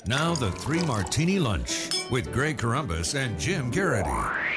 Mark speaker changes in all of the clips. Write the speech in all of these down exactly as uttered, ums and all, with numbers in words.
Speaker 1: Now the Three Martini Lunch with Greg Corombos and Jim Garrity.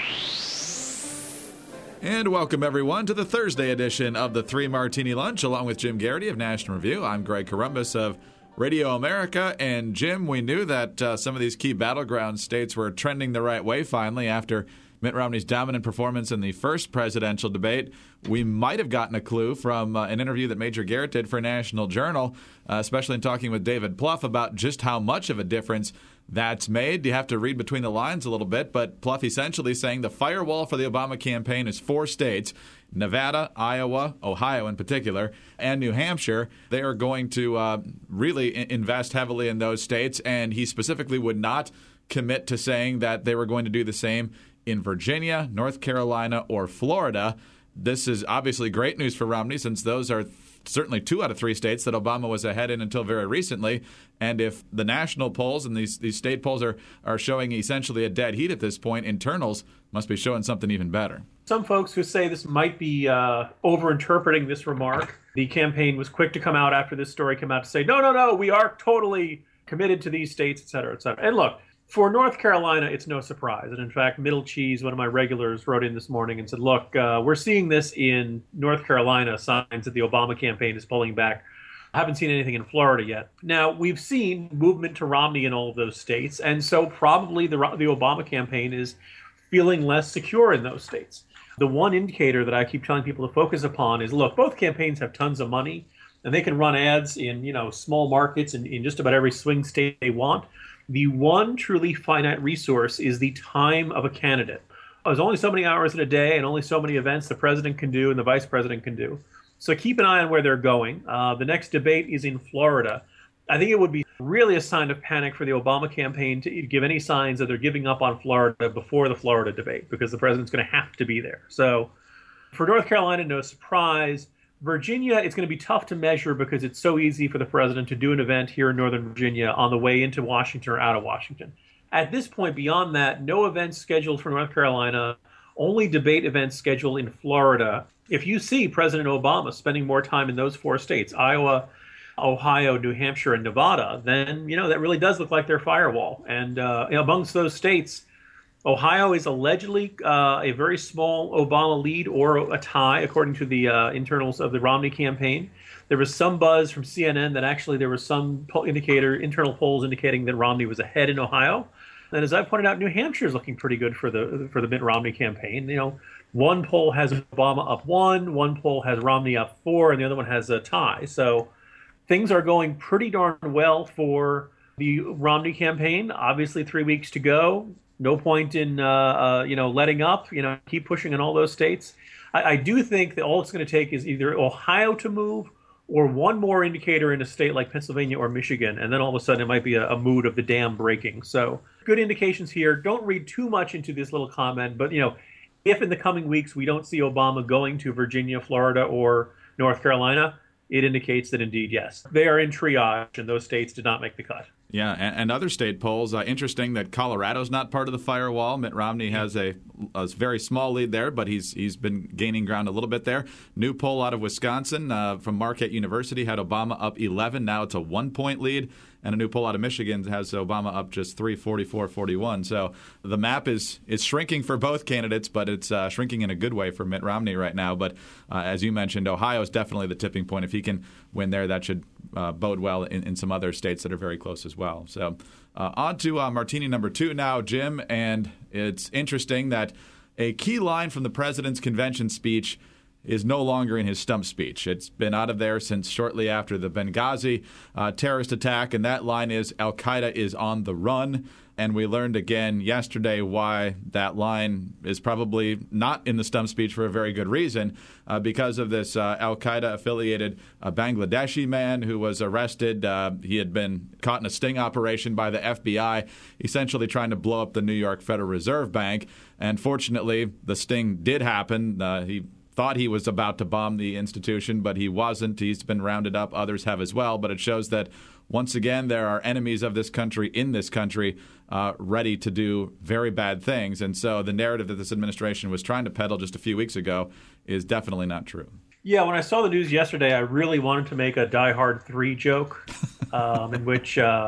Speaker 2: And welcome, everyone, to the Thursday edition of the Three Martini Lunch, along with Jim Garrity of National Review. I'm Greg Corombos of Radio America. And, Jim, we knew that uh, some of these key battleground states were trending the right way finally after Mitt Romney's dominant performance in the first presidential debate. We might have gotten a clue from uh, an interview that Major Garrett did for National Journal, uh, especially in talking with David Plouffe about just how much of a difference that's made. You have to read between the lines a little bit, but Plouffe essentially saying the firewall for the Obama campaign is four states, Nevada, Iowa, Ohio in particular, and New Hampshire. They are going to uh, really I- invest heavily in those states, and he specifically would not commit to saying that they were going to do the same in Virginia, North Carolina, or Florida. This is obviously great news for Romney, since those are th- certainly two out of three states that Obama was ahead in until very recently. And if the national polls and these, these state polls are, are showing essentially a dead heat at this point, internals must be showing something even better.
Speaker 3: Some folks who say this might be uh, overinterpreting this remark. The campaign was quick to come out after this story came out to say, no, no, no, we are totally committed to these states, et cetera, et cetera. And look, for North Carolina, it's no surprise. And in fact, Middle Cheese, one of my regulars, wrote in this morning and said, look, uh, we're seeing this in North Carolina, signs that the Obama campaign is pulling back. I haven't seen anything in Florida yet. Now, we've seen movement to Romney in all of those states, and so probably the, the Obama campaign is feeling less secure in those states. The one indicator that I keep telling people to focus upon is, look, both campaigns have tons of money, and they can run ads in, you know, small markets and in just about every swing state they want. The one truly finite resource is the time of a candidate. There's only so many hours in a day and only so many events the president can do and the vice president can do. So keep an eye on where they're going. Uh, the next debate is in Florida. I think it would be really a sign of panic for the Obama campaign to give any signs that they're giving up on Florida before the Florida debate, because the president's going to have to be there. So for North Carolina, no surprise. Virginia, it's going to be tough to measure because it's so easy for the president to do an event here in Northern Virginia on the way into Washington or out of Washington. At this point, beyond that, no events scheduled for North Carolina, only debate events scheduled in Florida. If you see President Obama spending more time in those four states, Iowa, Ohio, New Hampshire, and Nevada, then, you know, that really does look like their firewall. And uh, amongst those states, Ohio is allegedly uh, a very small Obama lead or a tie, according to the uh, internals of the Romney campaign. There was some buzz from C N N that actually there was some indicator, internal polls indicating that Romney was ahead in Ohio. And as I pointed out, New Hampshire is looking pretty good for the for the Mitt Romney campaign. You know, one poll has Obama up one, one poll has Romney up four, and the other one has a tie. So things are going pretty darn well for the Romney campaign. Obviously, three weeks to go. No point in, uh, uh, you know, letting up, you know, keep pushing in all those states. I, I do think that all it's going to take is either Ohio to move or one more indicator in a state like Pennsylvania or Michigan. And then all of a sudden it might be a, a mood of the dam breaking. So good indications here. Don't read too much into this little comment. But, you know, if in the coming weeks we don't see Obama going to Virginia, Florida, or North Carolina, it indicates that indeed, yes, they are in triage and those states did not make the cut.
Speaker 2: Yeah, and, and other state polls, uh, interesting that Colorado's not part of the firewall. Mitt Romney has a, a very small lead there, but he's he's been gaining ground a little bit there. New poll out of Wisconsin uh, from Marquette University had Obama up eleven. Now it's a one-point lead. And a new poll out of Michigan has Obama up just three, forty-four forty-one. So the map is is shrinking for both candidates, but it's uh, shrinking in a good way for Mitt Romney right now. But uh, as you mentioned, Ohio is definitely the tipping point. If he can win there, that should uh, bode well in, in some other states that are very close as well. So uh, on to uh, Martini number two now, Jim. And it's interesting that a key line from the president's convention speech is no longer in his stump speech. It's been out of there since shortly after the Benghazi uh, terrorist attack, and that line is Al-Qaeda is on the run. And we learned again yesterday why that line is probably not in the stump speech for a very good reason, uh, because of this uh, Al-Qaeda-affiliated uh, Bangladeshi man who was arrested. Uh, he had been caught in a sting operation by the F B I, essentially trying to blow up the New York Federal Reserve Bank. And fortunately, the sting did happen. Uh, he thought he was about to bomb the institution, but he wasn't. He's been rounded up. Others have as well. But it shows that, once again, there are enemies of this country in this country uh, ready to do very bad things. And so the narrative that this administration was trying to peddle just a few weeks ago is definitely not true.
Speaker 3: Yeah, when I saw the news yesterday, I really wanted to make a Die Hard three joke um, in which uh,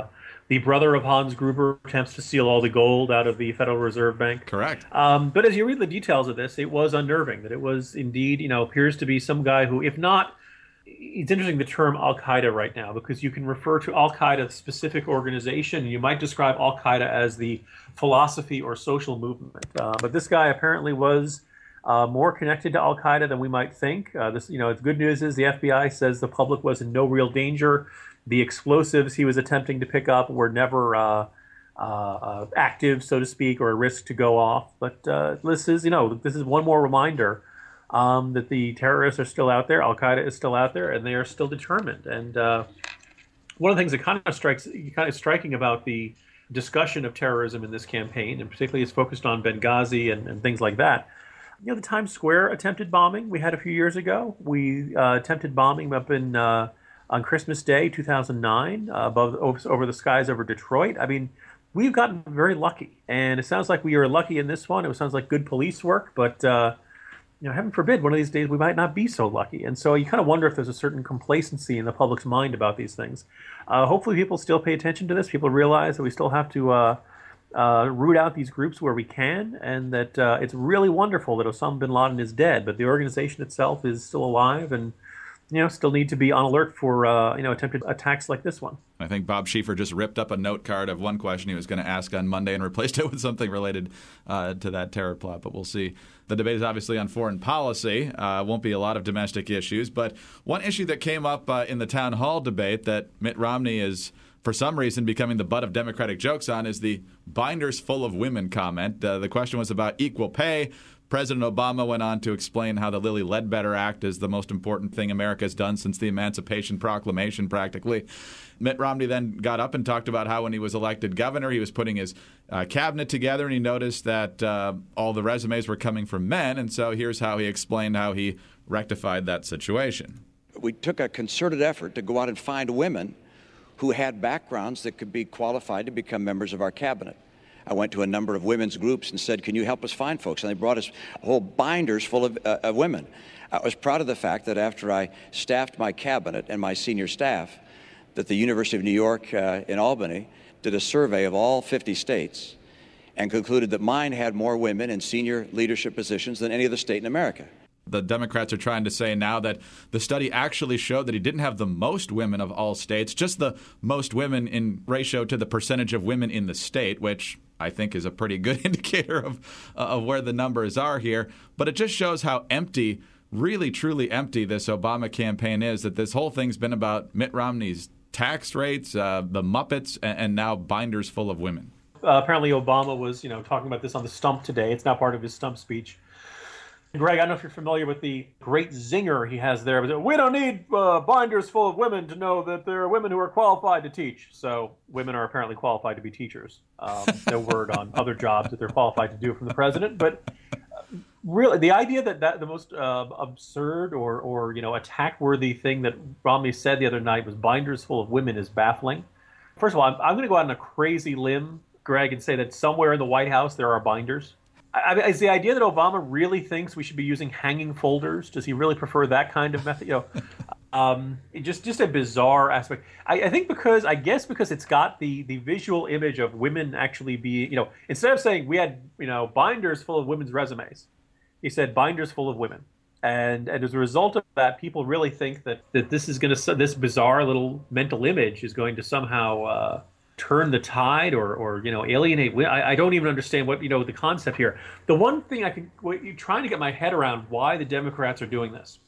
Speaker 3: The brother of Hans Gruber attempts to steal all the gold out of the Federal Reserve Bank.
Speaker 2: Correct.
Speaker 3: Um, but as you read the details of this, it was unnerving that it was indeed, you know, appears to be some guy who, if not, it's interesting the term Al-Qaeda right now, because you can refer to Al-Qaeda, a specific organization, and you might describe Al-Qaeda as the philosophy or social movement. Uh, but this guy apparently was uh, more connected to Al-Qaeda than we might think. Uh, this, you know, the good news is the F B I says the public was in no real danger. The explosives he was attempting to pick up were never uh, uh, uh, active, so to speak, or a risk to go off. But uh, this is, you know, this is one more reminder um, that the terrorists are still out there, Al-Qaeda is still out there, and they are still determined. And uh, one of the things that kind of strikes, kind of striking about the discussion of terrorism in this campaign, and particularly is focused on Benghazi and, and things like that. You know, the Times Square attempted bombing we had a few years ago. We uh, attempted bombing up in uh, on Christmas Day, two thousand nine, uh, above over the skies over Detroit. I mean, we've gotten very lucky, and it sounds like we are lucky in this one. It sounds like good police work, but uh, you know, heaven forbid, one of these days we might not be so lucky. And so you kind of wonder if there's a certain complacency in the public's mind about these things. Uh, hopefully, people still pay attention to this. People realize that we still have to uh, uh, root out these groups where we can, and that uh, it's really wonderful that Osama bin Laden is dead, but the organization itself is still alive and, you know, still need to be on alert for, uh, you know, attempted attacks like this one.
Speaker 2: I think Bob Schieffer just ripped up a note card of one question he was going to ask on Monday and replaced it with something related uh, to that terror plot, but we'll see. The debate is obviously on foreign policy. Uh, won't be a lot of domestic issues, but one issue that came up uh, in the town hall debate that Mitt Romney is, for some reason, becoming the butt of Democratic jokes on is the binders full of women comment. Uh, the question was about equal pay. President Obama went on to explain how the Lilly Ledbetter Act is the most important thing America has done since the Emancipation Proclamation, practically. Mitt Romney then got up and talked about how when he was elected governor, he was putting his uh, cabinet together, and he noticed that uh, all the resumes were coming from men. And so here's how he explained how he rectified that situation.
Speaker 4: We took a concerted effort to go out and find women who had backgrounds that could be qualified to become members of our cabinet. I went to a number of women's groups and said, can you help us find folks? And they brought us whole binders full of, uh, of women. I was proud of the fact that after I staffed my cabinet and my senior staff, that the University of New York uh, in Albany did a survey of all fifty states and concluded that mine had more women in senior leadership positions than any other state in America.
Speaker 2: The Democrats are trying to say now that the study actually showed that he didn't have the most women of all states, just the most women in ratio to the percentage of women in the state, which I think is a pretty good indicator of uh, of where the numbers are here. But it just shows how empty, really truly empty this Obama campaign is, that this whole thing's been about Mitt Romney's tax rates, uh, the Muppets, and, and now binders full of women.
Speaker 3: Uh, apparently Obama was, you know, talking about this on the stump today. It's now part of his stump speech. Greg, I don't know if you're familiar with the great zinger he has there. But we don't need uh, binders full of women to know that there are women who are qualified to teach. So women are apparently qualified to be teachers. Um, no word on other jobs that they're qualified to do from the president. But uh, really, the idea that, that the most uh, absurd or, or you know attack-worthy thing that Romney said the other night was binders full of women is baffling. First of all, I'm, I'm going to go out on a crazy limb, Greg, and say that somewhere in the White House there are binders. I mean, is the idea that Obama really thinks we should be using hanging folders? Does he really prefer that kind of method? You know, um, it just just a bizarre aspect. I, I think because I guess because it's got the the visual image of women actually being, you know, instead of saying we had, you know, binders full of women's resumes, he said binders full of women. And, and as a result of that, people really think that, that this is going to this bizarre little mental image is going to somehow uh, turn the tide or, or you know, alienate. I, I don't even understand what, you know, the concept here. The one thing I can, what, you're trying to get my head around why the Democrats are doing this.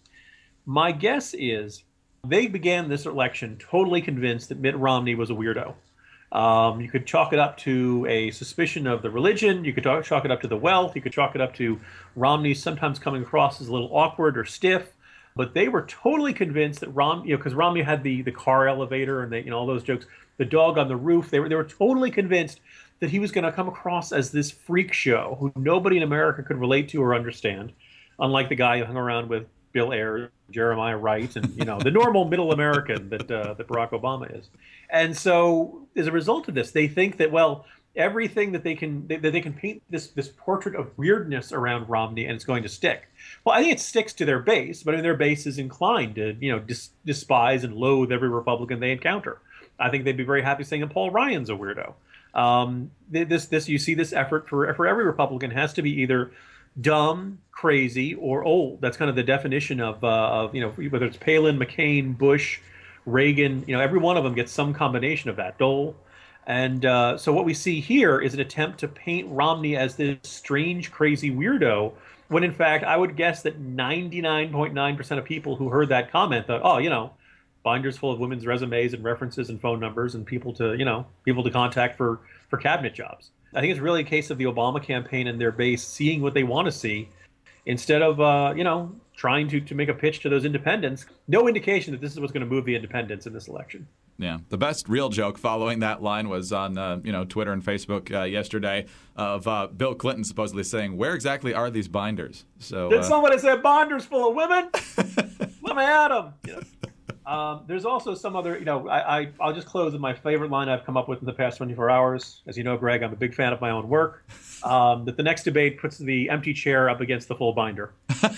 Speaker 3: My guess is they began this election totally convinced that Mitt Romney was a weirdo. Um, you could chalk it up to a suspicion of the religion. You could talk, chalk it up to the wealth. You could chalk it up to Romney sometimes coming across as a little awkward or stiff. But they were totally convinced that Rom, you know, because Romney had the, the car elevator and they, you know, all those jokes, the dog on the roof. They were they were totally convinced that he was going to come across as this freak show who nobody in America could relate to or understand, unlike the guy who hung around with Bill Ayers, Jeremiah Wright, and you know the normal middle American that uh, that Barack Obama is. And so, as a result of this, they think that well, everything that they can that they can paint this this portrait of weirdness around Romney, and it's going to stick. Well, I think it sticks to their base, but I mean, their base is inclined to you know dis- despise and loathe every Republican they encounter. I think they'd be very happy saying Paul Ryan's a weirdo. Um, this, this, you see this effort for for every Republican has to be either dumb, crazy, or old. That's kind of the definition of, uh, of you know, whether it's Palin, McCain, Bush, Reagan. You know, every one of them gets some combination of that. Dole. And uh, so what we see here is an attempt to paint Romney as this strange, crazy weirdo, when in fact I would guess that ninety-nine point nine percent of people who heard that comment thought, oh, you know, binders full of women's resumes and references and phone numbers and people to, you know, people to contact for, for cabinet jobs. I think it's really a case of the Obama campaign and their base seeing what they want to see instead of, uh, you know, trying to, to make a pitch to those independents. No indication that this is what's going to move the independents in this election.
Speaker 2: Yeah, the best real joke following that line was on uh, you know Twitter and Facebook uh, yesterday of uh, Bill Clinton supposedly saying, "Where exactly are these binders?" So
Speaker 3: did
Speaker 2: uh,
Speaker 3: somebody say binders full of women? Let me at them. You know. um, there's also some other, you know, I, I I'll just close with my favorite line I've come up with in the past twenty-four hours. As you know, Greg, I'm a big fan of my own work. Um, that the next debate puts the empty chair up against the full binder.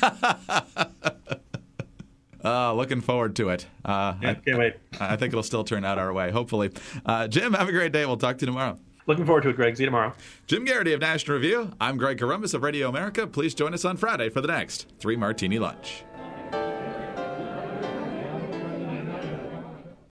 Speaker 2: Uh, looking forward to it. Uh,
Speaker 3: yeah,
Speaker 2: I
Speaker 3: can't wait.
Speaker 2: I think it'll still turn out our way, hopefully. Uh, Jim, have a great day. We'll talk to you tomorrow.
Speaker 3: Looking forward to it, Greg. See you tomorrow.
Speaker 2: Jim Garrity of National Review. I'm Greg Corombos of Radio America. Please join us on Friday for the next Three Martini Lunch.